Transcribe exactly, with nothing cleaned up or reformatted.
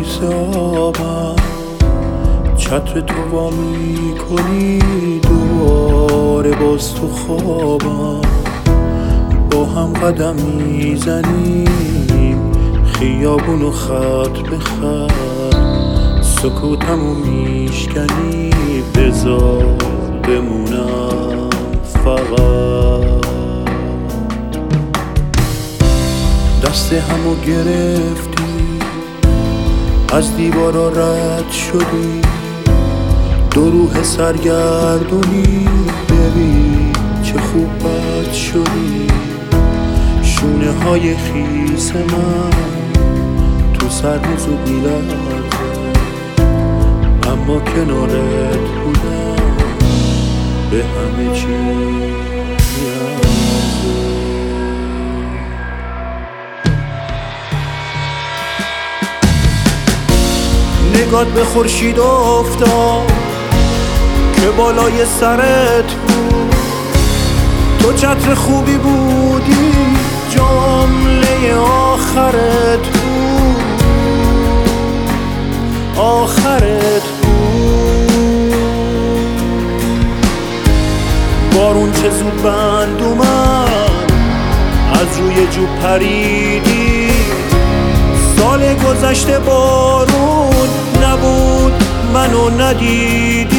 کیسه آبم، چتر تو وا میکنی دوباره باز تو خوابم. با هم قدم میزنیم خیابونو خط به خط، سکوتمو میشکنی بذار بمونم فقط. دست همو گرفتی، از دیوارا رد شدی، دو روح سرگردونی، ببین چه خوب بد شدی. شونه های خیس من تو سرم زود میلرزه، اما کنارت بودم به همه چی میارزه. نگات به خورشید افتاد که بالای سرت بود، تو چتر خوبی بودی، جمله آخرت بود، آخرت بود. بارون چه زود بند اومد، از روی جو پریدی. سال گذشته بارون نبود، منو ندیدی.